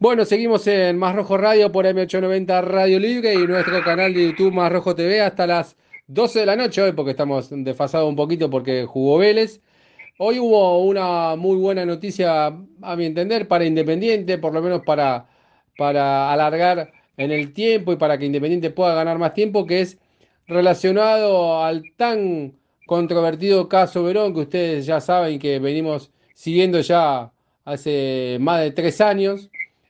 Bueno, seguimos en Más Rojo Radio por M890 Radio Libre y nuestro canal de YouTube Más Rojo TV hasta las 12 de la noche hoy, porque estamos desfasados un poquito porque jugó Vélez. Hoy hubo una muy buena noticia, a mi entender, para Independiente, por lo menos para alargar en el tiempo y para que Independiente pueda ganar más tiempo, que es relacionado al tan controvertido caso Verón, que ustedes ya saben que venimos siguiendo ya hace más de 3 años,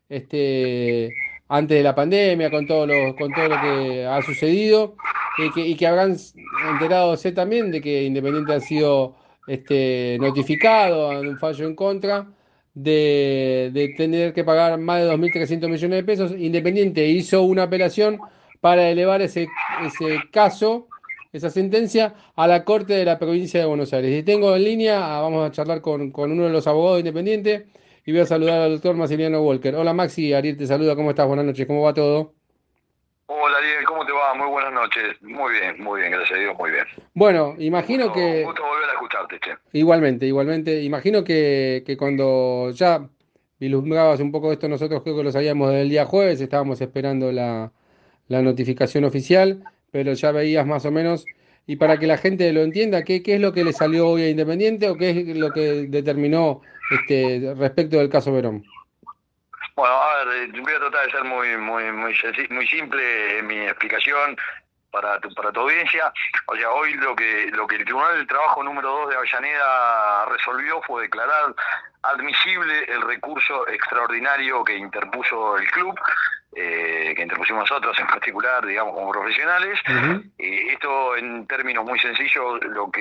antes de la pandemia, con todo lo que ha sucedido, y que habrán enterado también de que Independiente ha sido notificado de un fallo en contra de tener que pagar más de 2.300 millones de pesos. Independiente hizo una apelación para elevar ese caso, esa sentencia, a la Corte de la Provincia de Buenos Aires. Y tengo en línea, vamos a charlar con uno de los abogados de Independiente y voy a saludar al doctor Maximiliano Walker. Hola Maxi, Ariel te saluda, ¿cómo estás? Buenas noches, ¿cómo va todo? Hola, Ariel, ¿cómo te va? Muy buenas noches. Muy bien, gracias a Dios, muy bien. Bueno, Un imagino que gusto volver a escucharte, che. igualmente. Imagino que cuando ya vislumbrabas un poco esto, nosotros creo que lo sabíamos desde el día jueves, estábamos esperando la notificación oficial, pero ya veías más o menos, y para que la gente lo entienda, ¿qué es lo que le salió hoy a Independiente o qué es lo que determinó respecto del caso Verón? Bueno, a ver, voy a tratar de ser muy simple en mi explicación para tu audiencia. O sea, hoy lo que el Tribunal del Trabajo número 2 de Avellaneda resolvió fue declarar admisible el recurso extraordinario que interpuso el club, que interpusimos nosotros en particular, digamos, como profesionales. Ujú, Esto en términos muy sencillos,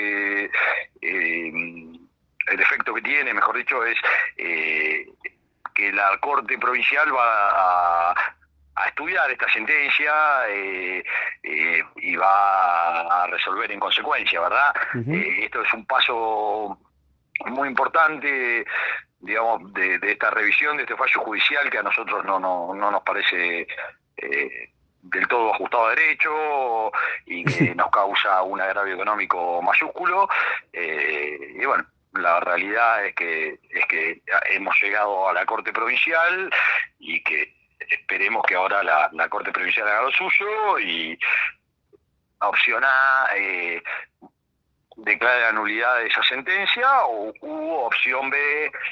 el efecto que tiene, mejor dicho, es que la Corte Provincial va a estudiar esta sentencia y va a resolver en consecuencia, ¿verdad? ujú. Esto es un paso muy importante, digamos, de esta revisión, de este fallo judicial que a nosotros no nos parece del todo ajustado a derecho y que nos causa un agravio económico mayúsculo. Y bueno, la realidad es que hemos llegado a la Corte Provincial y que esperemos que ahora la Corte Provincial haga lo suyo y opción A, declare la nulidad de esa sentencia, u opción B,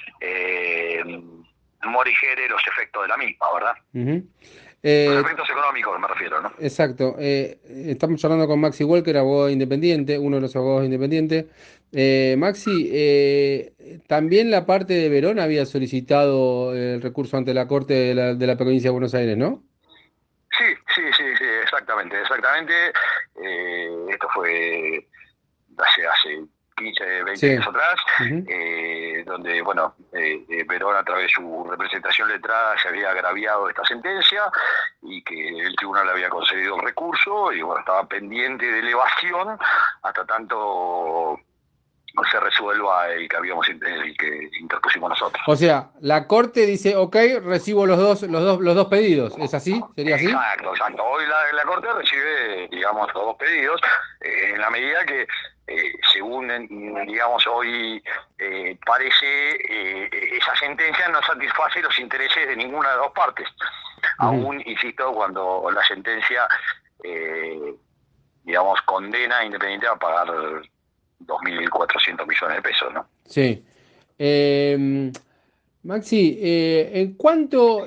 morigere los efectos de la misma, ¿verdad? Ujú. Los Eh, efectos económicos me refiero, ¿no? exacto. Estamos hablando con Maxi Walker, abogado independiente, uno de los abogados independientes. Maxi, también la parte de Verón había solicitado el recurso ante la Corte de la Provincia de Buenos Aires, ¿no? Sí, exactamente. Esto fue hace 15, 20 Sí. días atrás, Ujú. donde, bueno, Verón a través de su representación letrada se había agraviado esta sentencia y que el tribunal le había concedido el recurso y, bueno, estaba pendiente de elevación hasta tanto se resuelva el que interpusimos nosotros. O sea, la Corte dice, ok, recibo los dos pedidos. ¿Es así? ¿Sería así? Exacto. Hoy la Corte recibe, digamos, los dos pedidos, en la medida que, según, digamos, hoy parece, esa sentencia no satisface los intereses de ninguna de las dos partes. Ujú. Aún, insisto, cuando la sentencia, eh, digamos, condena a Independiente a pagar 2.400 millones de pesos, ¿no? Sí. Em, Maxi, ¿en cuánto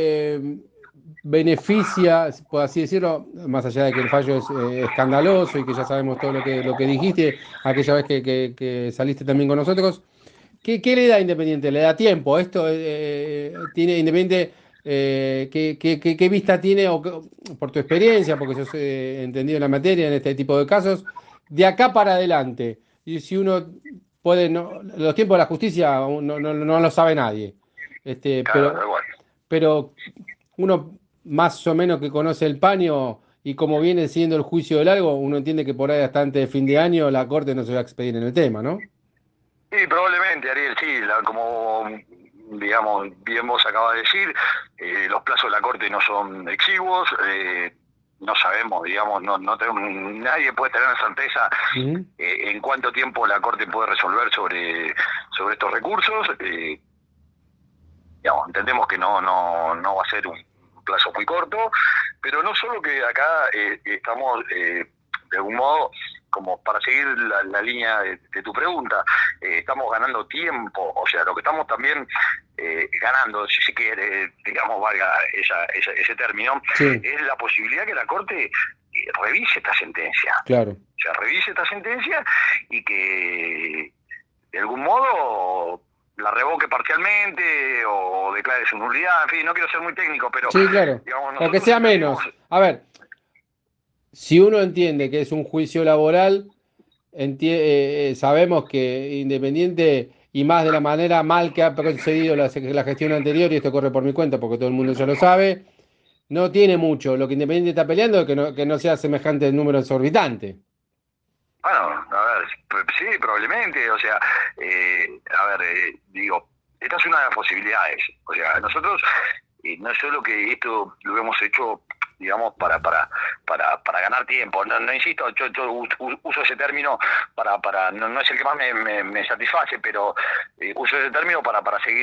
beneficia, por así decirlo, más allá de que el fallo es escandaloso y que ya sabemos todo lo que dijiste aquella vez que saliste también con nosotros, ¿qué le da a Independiente? ¿Le da tiempo? ¿Esto tiene Independiente, qué vista tiene, por tu experiencia, porque sos entendido en la materia en este tipo de casos, de acá para adelante? Y si uno puede, los tiempos de la justicia no lo sabe nadie. Este, Claro, pero, tal cual. pero uno más o menos que conoce el paño y como viene siendo el juicio de largo, uno entiende que por ahí hasta antes de fin de año la Corte no se va a expedir en el tema, ¿no? Sí, probablemente, Ariel, sí, como digamos bien vos acabas de decir, los plazos de la Corte no son exiguos, no sabemos, digamos, no tenemos, nadie puede tener certeza Ujú. en cuánto tiempo la Corte puede resolver sobre estos recursos. digamos, entendemos que no va a ser un plazo muy corto, pero no solo que acá estamos de algún modo, como para seguir la línea de tu pregunta, estamos ganando tiempo, o sea, lo que estamos también ganando, si se quiere, digamos, valga ese término, Sí, es la posibilidad que la Corte revise esta sentencia. claro. O sea, revise esta sentencia y que de algún modo la revoque parcialmente o declare su nulidad, en fin, no quiero ser muy técnico, pero Sí, claro. digamos, O que nosotros sea entendemos, menos. A ver, si uno entiende que es un juicio laboral, sabemos que Independiente, y más de la manera mal que ha procedido la gestión anterior, y esto corre por mi cuenta porque todo el mundo ya lo sabe, no tiene mucho. Lo que Independiente está peleando es que no sea semejante el número exorbitante. bueno, a ver, sí, probablemente, o sea, a ver, digo, esta es una de las posibilidades, o sea, nosotros no es solo que esto lo hemos hecho, digamos, para ganar tiempo, no insisto, yo uso ese término no es el que más me satisface, pero uso ese término para seguir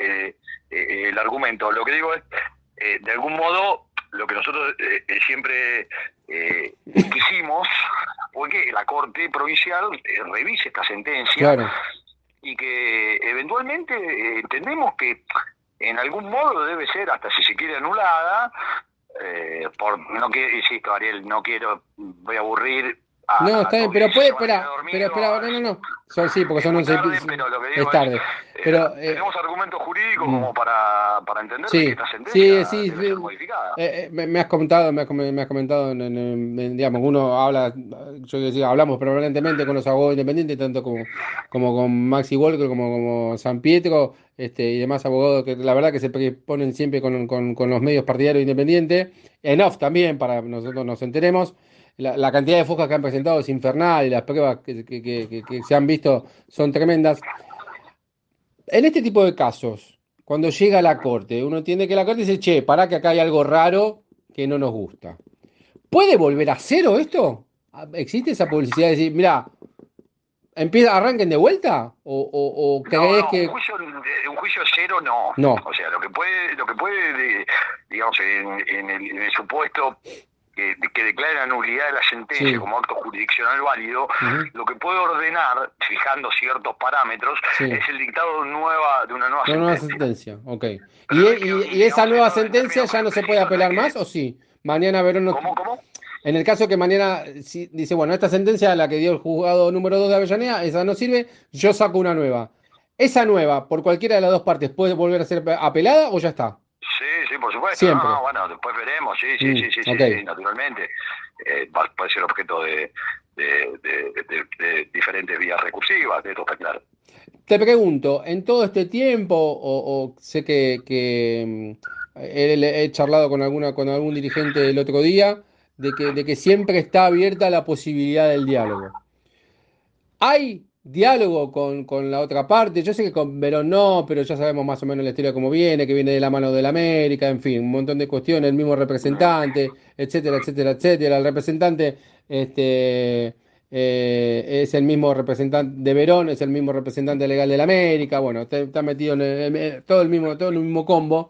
el argumento. Lo que digo es, de algún modo, lo que nosotros siempre quisimos fue que la Corte Provincial revise esta sentencia Claro. y que eventualmente entendemos que en algún modo debe ser, hasta si se quiere, anulada, no quiero, insisto, Ariel, no quiero, voy a aburrir No, a está tu bien, pero audiencia, puede, se van a quedar espera, pero dormidos, espera, no, no, no. Sí, porque es son muy 11 tarde, pero lo que digo es, tarde. Pero, tenemos argumentos jurídicos mm, como para entender de que sí, esta sentencia sí, sí, debe sí. ser modificada. Me has comentado, me has comentado, digamos, uno habla, yo decía, hablamos permanentemente con los abogados independientes, tanto como con Maxi Walker, como San Pietro, y demás abogados que la verdad que se ponen siempre con los medios partidarios independientes, en off también, para nosotros nos enteremos. La cantidad de fojas que han presentado es infernal y las pruebas que se han visto son tremendas. En este tipo de casos, cuando llega a la corte, uno entiende que la corte dice, che, pará que acá hay algo raro que no nos gusta. ¿Puede volver a cero esto? ¿Existe esa publicidad de decir, mira, arranquen de vuelta? ¿O No, crees que un juicio cero no. no? O sea, lo que puede, digamos, en el supuesto que declare la nulidad de la sentencia Sí, como acto jurisdiccional válido, ujú, lo que puede ordenar, fijando ciertos parámetros, sí. es el dictado de una nueva No, nueva sentencia. sentencia, ok. Pero no es que, Y esa digamos, nueva esto en sentencia términos ya muy no se puede precisos, no es apelar que... más o sí? Mañana Verón ¿Cómo? en el caso que mañana dice, bueno, esta sentencia, la que dio el juzgado número 2 de Avellaneda, esa no sirve, yo saco una nueva. ¿Esa nueva, por cualquiera de las dos partes, puede volver a ser apelada o ya está? Sí, por supuesto. No, Siempre. bueno, después veremos. Sí, sí, Mm, sí, sí, ok. sí, naturalmente. Puede ser objeto de diferentes vías recursivas, de esto está claro. Te pregunto, en todo este tiempo, o sé he charlado con algún dirigente el otro día, de que siempre está abierta la posibilidad del diálogo. ¿Hay diálogo con la otra parte? Yo sé que con Verón no, pero ya sabemos más o menos la historia cómo viene, que viene de la mano de la América, en fin, un montón de cuestiones, el mismo representante, etcétera, etcétera, etcétera. El representante es el mismo representante de Verón, es el mismo representante legal de la América, bueno, está metido en todo el mismo combo.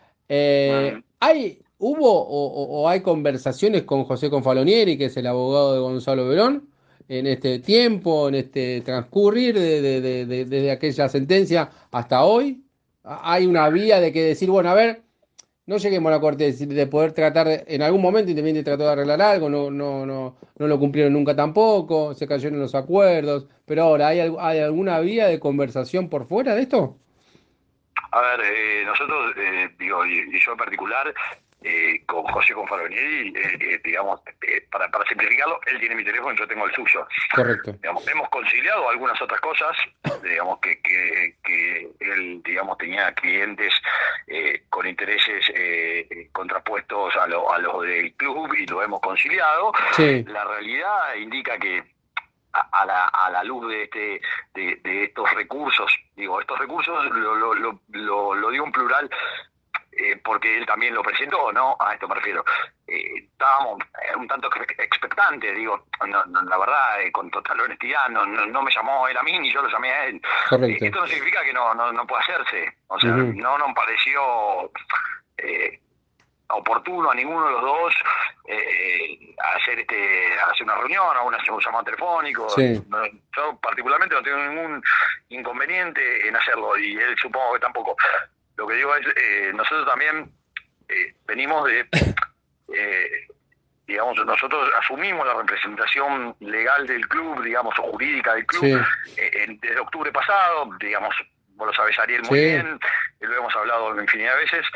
¿Hubo o hay conversaciones con José Confalonieri, que es el abogado de Gonzalo Verón, en este tiempo, en este transcurrir desde aquella sentencia hasta hoy? ¿Hay una vía de que decir, bueno, a ver, no lleguemos a la corte de poder tratar, en algún momento Independiente trató de arreglar algo, no lo cumplieron nunca tampoco, se cayeron los acuerdos, pero ahora, ¿hay alguna vía de conversación por fuera de esto? A ver, nosotros, digo, y yo en particular, con José Confalonieri, digamos, para simplificarlo, él tiene mi teléfono y yo tengo el suyo. Correcto. Digamos, hemos conciliado algunas otras cosas, digamos, que él, digamos, tenía clientes con intereses contrapuestos a los del club y lo hemos conciliado. Sí, La realidad indica que a la luz de estos recursos, digo, estos recursos lo digo en plural porque él también lo presentó, ¿no? A esto me refiero. estábamos un tanto expectantes, digo, la verdad, con total honestidad, no me llamó él a mí ni yo lo llamé a él. Correcto. Esto no significa que no pueda hacerse, o sea, Ujú. no nos pareció oportuno a ninguno de los dos hacer una reunión o un llamado telefónico. Sí, Yo particularmente no tengo ningún inconveniente en hacerlo y él supongo que tampoco. Lo que digo es, nosotros también venimos de, digamos, nosotros asumimos la representación legal del club, digamos, o jurídica del club, sí, desde octubre pasado, digamos, vos lo sabés, Ariel, muy sí, bien, lo hemos hablado infinidad de veces,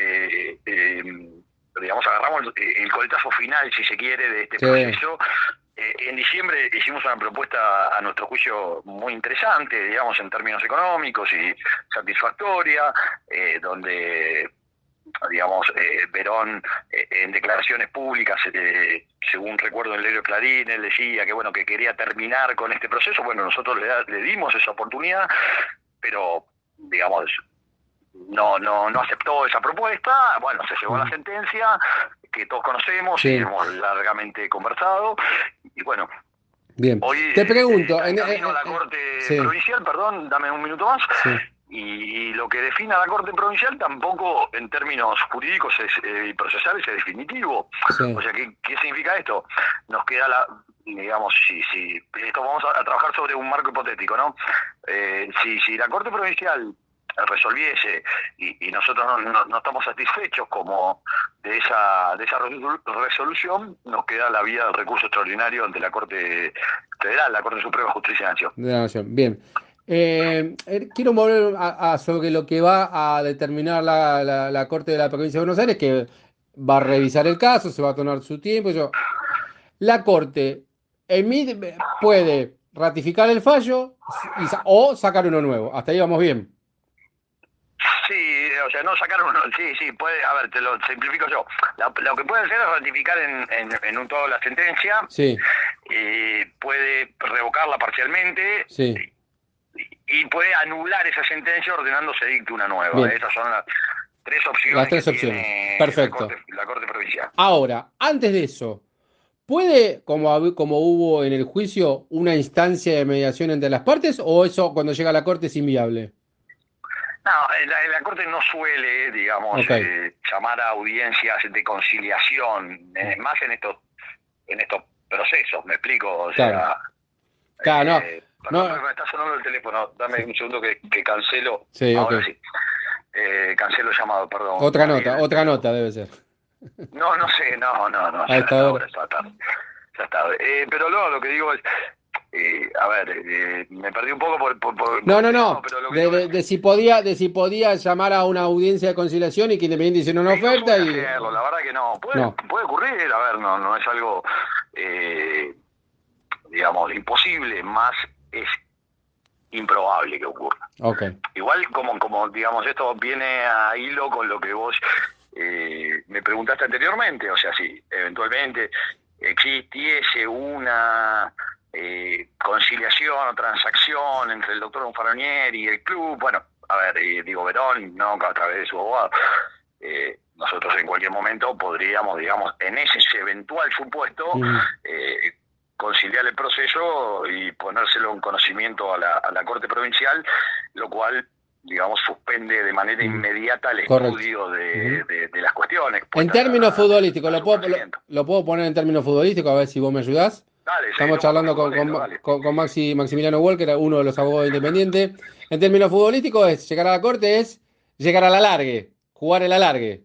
digamos, agarramos el coletazo final, si se quiere, de este sí, proceso. En diciembre hicimos una propuesta, a nuestro juicio, muy interesante, digamos, en términos económicos y satisfactoria, donde, digamos, Verón, en declaraciones públicas, según recuerdo en el diario Clarín, él decía que, bueno, que quería terminar con este proceso. Bueno, nosotros le dimos esa oportunidad, pero, digamos, no aceptó esa propuesta. Bueno, se llegó a la ujú, sentencia que todos conocemos y sí, hemos largamente conversado, y bueno, bien. hoy Te pregunto, está en camino a la Corte sí, Provincial, perdón, dame un minuto más, sí, y lo que define a la Corte Provincial tampoco en términos jurídicos y procesales es definitivo. O sí, sea, ¿qué significa esto? Nos queda digamos, si esto vamos a trabajar sobre un marco hipotético, ¿no? Si la Corte Provincial resolviese y nosotros no estamos satisfechos como de esa resolución, nos queda la vía del recurso extraordinario ante la Corte Federal, la Corte Suprema de Justicia de la Nación. de la Nación. Bien. Quiero volver sobre lo que va a determinar la Corte de la Provincia de Buenos Aires, que va a revisar el caso, se va a tomar su tiempo. La Corte puede ratificar el fallo o sacar uno nuevo. Hasta ahí vamos bien. Sí, o sea, no sacar uno, sí, puede, a ver, te lo simplifico yo. Lo que puede hacer es ratificar en un todo la sentencia, Sí, puede revocarla parcialmente sí, y puede anular esa sentencia ordenando se dicte una nueva. bien. Esas son las tres Las opciones que tres opciones. tiene Perfecto. la Corte Provincial. Ahora, antes de eso, ¿puede, como hubo en el juicio, una instancia de mediación entre las partes o eso cuando llega a la Corte es inviable? No, la Corte no suele, digamos, Ok. llamar a audiencias de conciliación, más en estos procesos, me explico, o Claro. sea, Claro, no. perdón, No. me está sonando el teléfono, dame un segundo que cancelo, Sí, ok. ahora sí, cancelo el llamado, perdón, Ariel. Otra nota debe ser. No sé, no, A ya esta hora. ahora está tarde, ya está. Pero luego lo que digo es, a ver, me perdí un poco No, por el no, tema, no. pero lo que digo es, De si podía llamar a una audiencia de conciliación y que Independiente hiciera una no oferta suele y. hacerlo, la verdad que no, No. puede ocurrir, a ver, no es algo, eh, digamos, imposible, más es improbable que ocurra. Ok. Igual como digamos, esto viene a hilo con lo que vos me preguntaste anteriormente, o sea, si eventualmente existiese una conciliación o transacción entre el doctor Unfaronieri y el club, bueno, a ver, digo, Verón, no a través de su abogado, nosotros en cualquier momento podríamos, digamos, en ese eventual supuesto, Ujú. conciliar el proceso y ponérselo en conocimiento a la Corte Provincial, lo cual, digamos, suspende de manera Ujú. inmediata el Correcto. estudio Ujú. de las cuestiones En puestas términos futbolísticos, a su conocimiento. lo puedo poner en términos futbolísticos, a ver si vos me ayudás. Dale, sí, Estamos somos todos charlando futboleros, dale. con Maximiliano Walker, uno de los abogados independientes. En términos futbolísticos, llegar a la corte es llegar a la largue, jugar el alargue.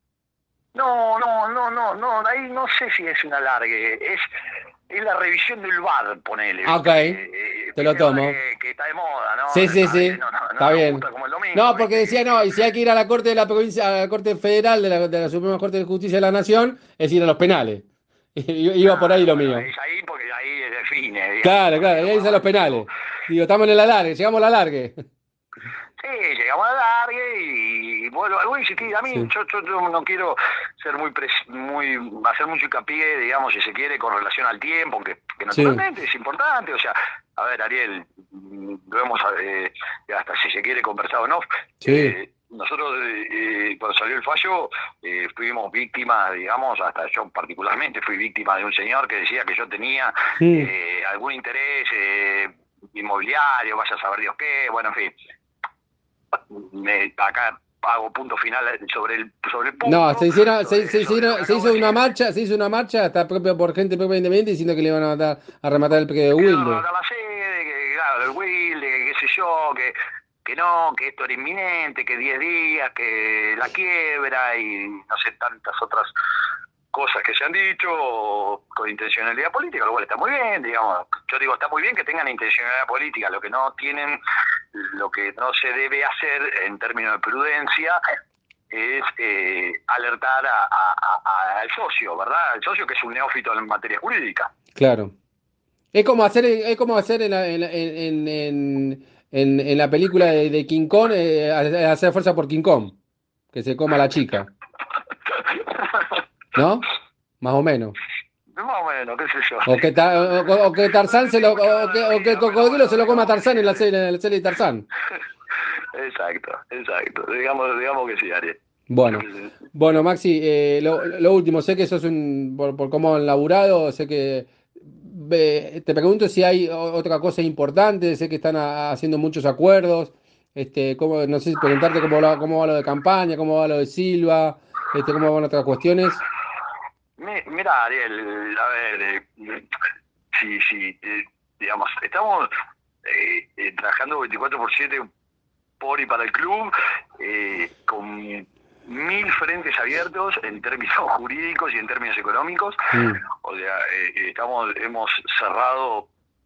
No, ahí no sé si es un alargue, es la revisión del VAR, ponele, Ah, ok, ¿viste? te lo Viste ahora tomo. que está de moda, ¿no? Sí, sí, A veces sí, está no nos gusta bien. como el domingo, No, porque ¿viste? decía, no, y si hay que ir a la Corte de la Provincia, a la Corte Federal de la Suprema Corte de Justicia de la Nación, es ir a los penales. Iba por ahí Claro, lo bueno, mío. es ahí porque ahí define, digamos, un Claro, claro, y partido ahí más son los abajo. penales. Digo, estamos en el alargue, llegamos al alargue. Sí, llegamos a largue y vuelvo a insistir. A mí, Sí, yo no quiero ser hacer mucho hincapié, digamos, si se quiere, con relación al tiempo, que sí, naturalmente es importante. O sea, a ver, Ariel, lo hemos, hasta si se quiere, conversado en off. sí. nosotros cuando salió el fallo fuimos víctimas, digamos, hasta yo particularmente fui víctima de un señor que decía que yo tenía Mm. algún interés inmobiliario, vaya a saber Dios qué, bueno, en fin, acá hago punto final sobre el No, punto, sobre lo que se acabo hizo de una decir. marcha, hasta propio por gente propia independiente diciendo que le iban a matar, a rematar el predio de Que le iban a Wilde. rematar la sede, que claro, el Will, que qué sé yo, que no, que esto era inminente, que 10 días, que la quiebra y no sé, tantas otras cosas que se han dicho con intencionalidad política, lo cual está muy bien, digamos. Yo digo, está muy bien que tengan intencionalidad política, lo que no tienen, lo que no se debe hacer en términos de prudencia es alertar al socio, ¿verdad? Al socio que es un neófito en materia jurídica. Claro. Es como hacer en la película de King Kong, hacer fuerza por King Kong, que se coma a la chica, ¿no? Más o menos. Más o menos, qué sé yo. O que, o que No Tarzán se entendí lo, mucho la o que el vida, pero cocodrilo se bueno, lo coma a digamos Tarzán en la serie de Tarzán. exacto, exacto. Digamos que sí, Ariel. Bueno, bueno, Maxi, lo último, sé que sos por cómo han laburado, sé que te pregunto si hay otra cosa importante, sé que están haciendo muchos acuerdos, no sé si preguntarte cómo va lo de campaña, cómo va lo de Silva, cómo van otras cuestiones. Mira, Ariel, a ver, sí, digamos, estamos trabajando 24/7 por y para el club, con 1000 frentes abiertos en términos jurídicos y en términos económicos. Mm, O sea, hemos cerrado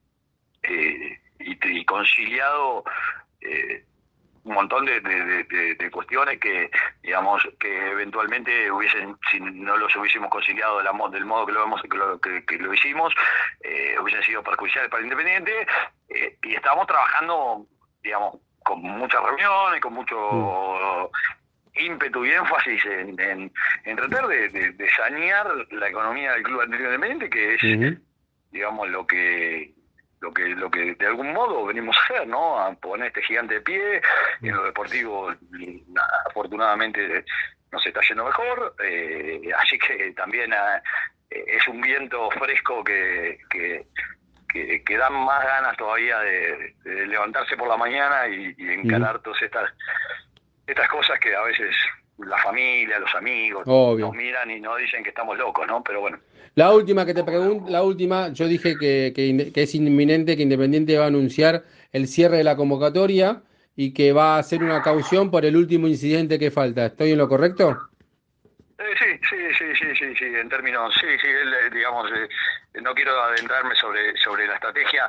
y conciliado eh, un montón de cuestiones que, digamos, que eventualmente hubiesen, si no los hubiésemos conciliado del modo que lo hicimos, hubiesen sido perjudiciales para el Independiente, y estamos trabajando, digamos, con muchas reuniones, con mm, mucho ímpetu y énfasis en tratar de sanear la economía del Club Atlético Independiente, que es, ujú, digamos, lo que de algún modo venimos a hacer, ¿no? A poner este gigante de pie. En mm, lo deportivo, afortunadamente, nos está yendo mejor, así que también es un viento fresco que dan más ganas todavía de levantarse por la mañana y ujú. encarar todas estas cosas que a veces la familia, los amigos nos Obvio. miran y nos dicen que estamos locos, ¿no? Pero bueno, La última que un te poco pregunto, la última, yo dije que es inminente que Independiente va a anunciar el cierre de la convocatoria y que va a hacer una caución por el último incidente que falta. ¿Estoy en lo correcto? sí, en términos, sí, digamos, no quiero adentrarme sobre la estrategia,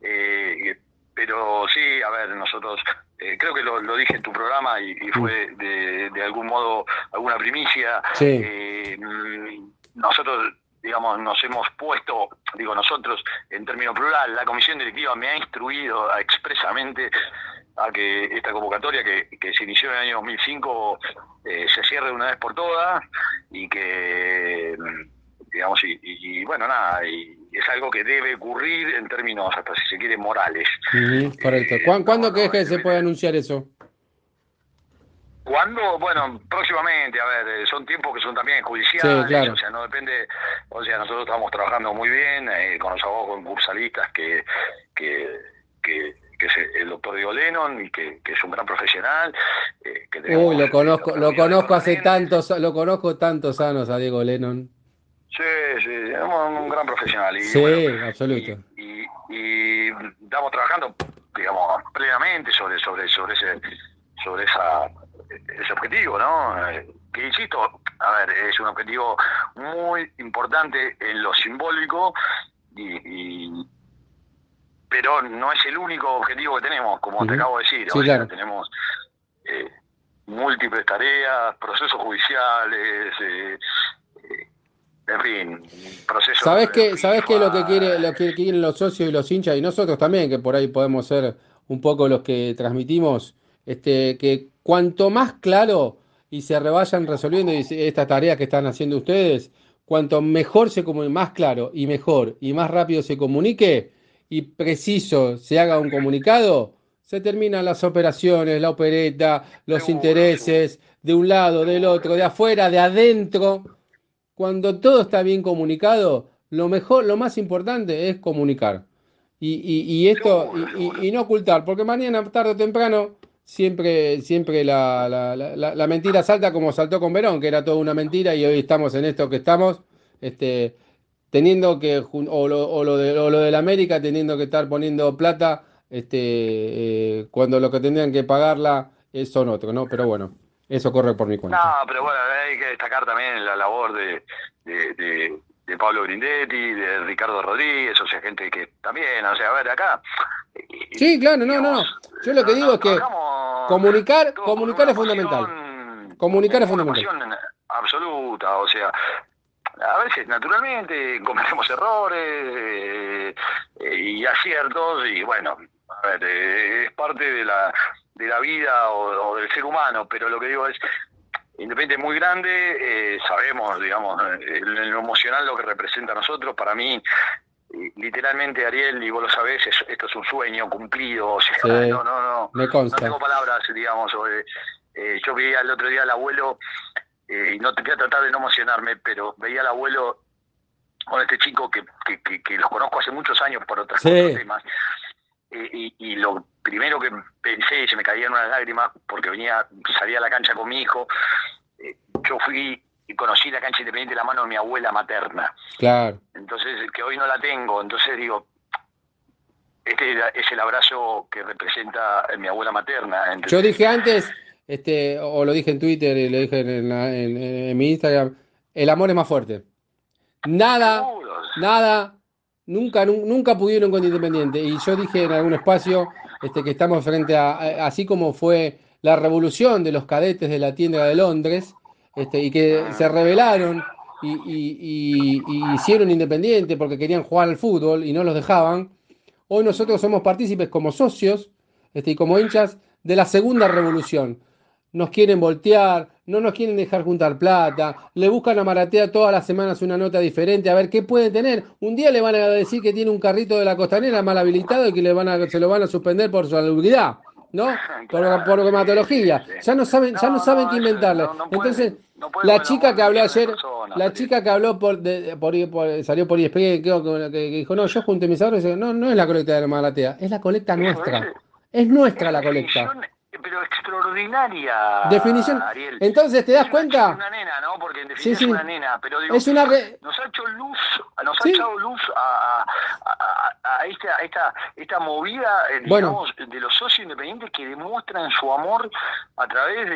pero sí, a ver, nosotros, creo que lo dije en tu programa y Mm, fue de algún modo alguna primicia. sí. Nosotros, digamos, nos hemos puesto, digo nosotros, en términos plural, la comisión directiva me ha instruido expresamente a que esta convocatoria que se inició en el año 2005 se cierre de una vez por todas y que, digamos, y bueno, nada, y es algo que debe ocurrir en términos, hasta si se quiere, morales. Ujú, correcto. No, ¿Cuándo crees no, que se puede anunciar eso? ¿Cuándo? Bueno, próximamente, a ver, son tiempos que son también Sí, judiciales, o claro. sea, no depende, o sea, nosotros estamos trabajando muy bien con los abogados concursalistas que, que es el doctor Diego Lennon y que es un gran profesional, que Uy, tenemos reuniones permanentes. lo conozco tantos años a Diego Lennon. Sí, sí, es un gran profesional y bueno, Sí, y, absoluto. y estamos trabajando, digamos, plenamente sobre ese objetivo, ¿no? Que insisto, a ver, es un objetivo muy importante en lo simbólico y pero no es el único objetivo que tenemos, como te Ujú, acabo de decir, o sí, sea, claro. tenemos eh, múltiples tareas, procesos judiciales, en fin, procesos de Sabés qué es lo que FIFA. lo que quieren los socios y los hinchas y nosotros también, que por ahí podemos ser un poco los que transmitimos, que cuanto más claro y se vayan resolviendo estas tareas que están haciendo ustedes, cuanto mejor se comunique, más claro y mejor y más rápido se comunique y preciso se haga un comunicado, se terminan las operaciones, la opereta, los Seguro, intereses, de un lado, del seguro. otro, de afuera, de adentro. Cuando todo está bien comunicado, lo mejor, lo más importante es comunicar. Y esto, Seguro, seguro. y no ocultar, porque mañana, tarde o temprano, siempre la mentira salta como saltó con Verón, que era toda una mentira, y hoy estamos en esto que estamos, este, teniendo que, o lo de la América, teniendo que estar poniendo plata, cuando lo que tendrían que pagarla son otros, ¿no? Pero bueno, eso corre por mi No, cuenta. pero bueno, hay que destacar también la labor de Pablo Grindetti, de Ricardo Rodríguez, o sea, gente que también, o sea, a ver, acá, Sí, claro, no, no, digamos, no. Yo lo que digo es que trabajamos comunicar, todos con comunicar una es fundamental. pasión, Comunicar es una fundamental. pasión absoluta, o sea, a veces naturalmente cometemos errores y aciertos y bueno, a ver, es parte de la vida o del ser humano, pero lo que digo es, Independiente es muy grande, sabemos, digamos, en lo emocional lo que representa a nosotros, para mí, literalmente Ariel, y vos lo sabés, esto es un sueño cumplido, o sea, Sí, me no tengo consta. palabras, digamos, yo veía el otro día al abuelo, y no te voy a tratar de no emocionarme, pero veía al abuelo con este chico que los conozco hace muchos años por otros Sí, temas, y lo primero que pensé, y se me caían unas lágrimas, porque salía a la cancha con mi hijo, yo fui y conocí la cancha Independiente de la mano de mi abuela materna, claro. entonces, que hoy no la tengo, entonces digo, es el abrazo que representa mi abuela materna, Yo ¿entendés? dije antes, o lo dije en Twitter y lo dije en mi Instagram, el amor es más fuerte. Nada, Seguro. nada, nunca pudieron con Independiente. Y yo dije en algún espacio, que estamos frente así como fue la revolución de los cadetes de la tienda de Londres, y que se rebelaron y hicieron Independiente porque querían jugar al fútbol y no los dejaban. Hoy nosotros somos partícipes como socios, y como hinchas de la segunda revolución. Nos quieren voltear, no nos quieren dejar juntar plata, le buscan a Maratea todas las semanas una nota diferente, a ver qué puede tener. Un día le van a decir que tiene un carrito de la costanera mal habilitado y que se lo van a suspender por salubridad, ¿no? Por Claro, sí, sí, hematología. sí. Ya no saben qué Eso, inventarle. no Entonces, pueden, no pueden la con el chica amor que que habló tienen las ayer, personas, la Ariel. chica que habló salió por ESPN, creo que dijo, no, yo junté mis ahorros, y dice, no, no es la colecta de Maratea, es la colecta Eso, nuestra. Es nuestra es la colecta. definición, pero extraordinaria, Definición. Ariel. Entonces, ¿te das Es una chica, cuenta? una nena, ¿no? Porque en Sí, definitiva es una sí. nena, pero digo, Es una re... nos ha hecho luz, nos ha Sí. echado luz a esta movida, Bueno, digamos, de los socios independientes que demuestran su amor a través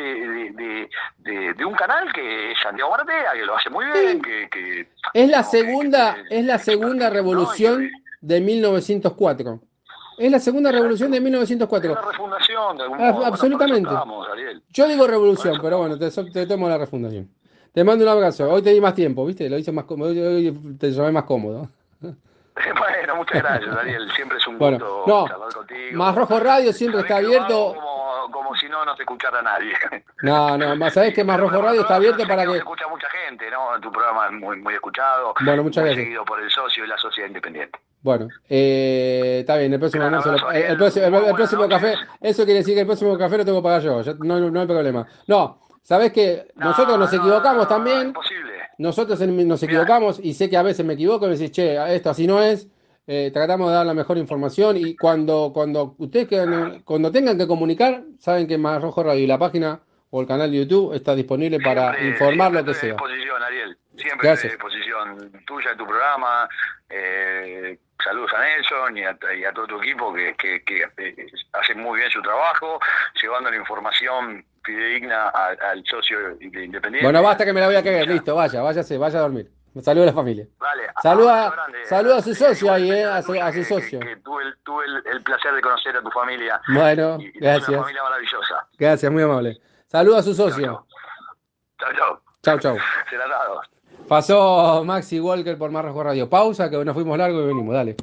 de un canal que es Santiago Maratea, que lo hace muy bien, sí. que Es la digamos, que segunda, tiene es la segunda expertise, ¿no? revolución de 1904. Es la segunda revolución de Exacto. Es 1904. la refundación, de algún modo. Bueno, por eso Absolutamente. estamos, Ariel. Yo digo Por revolución, eso pero estamos. bueno, te tomo la refundación. Te mando un abrazo. Hoy te di más tiempo, ¿viste? Lo hice más cómodo. Hoy te llamé más cómodo. Bueno, muchas gracias, Ariel. Siempre es un Bueno, gusto no. charlar Más contigo. Rojo Radio siempre Sabés está que lo hago abierto. como si no te escuchara nadie. No, no, más sabés que Más Pero Rojo por Radio otro está lado, abierto sé que para nos que. escucha mucha gente, ¿no? Tu programa es muy, muy escuchado, Bueno, muchas muy gracias. seguido por el socio y la sociedad independiente. Bueno, está bien, el próximo Gran almuerzo, abrazo, el Ariel. próximo, Muy el buenas próximo noches. café, eso quiere decir que el próximo café lo tengo que pagar yo, no hay problema. No, sabés que nosotros No, nos no, no, equivocamos no, no, también, imposible. nosotros nos Mira, equivocamos y sé que a veces me equivoco y me decís, che, esto así no es, tratamos de dar la mejor información y cuando ustedes cuando tengan que comunicar, saben que Más Rojo Radio y la página o el canal de YouTube está disponible para informar siempre lo que estoy a sea. disposición, Ariel. Siempre estoy a Gracias. disposición tuya, de tu programa. Saludos a Nelson y a todo tu equipo que hace muy bien su trabajo, llevando la información fidedigna al socio de Bueno, Independiente. basta que me la voy a Y caer, ya, listo, vaya a dormir. Saludos a la familia. vale, abrazo Saluda, grande. saluda a su socio ahí, Igualmente a la tuya, a su socio. que tuve el placer de conocer a tu familia Bueno, y tenés una gracias. familia maravillosa. Gracias, muy amable. Saluda a su Chao, socio. chao. Chao, chao. Chau, chau. Será dado. Pasó Maxi Walker por Más Rojo Radio. Pausa, que nos fuimos largo y venimos, dale.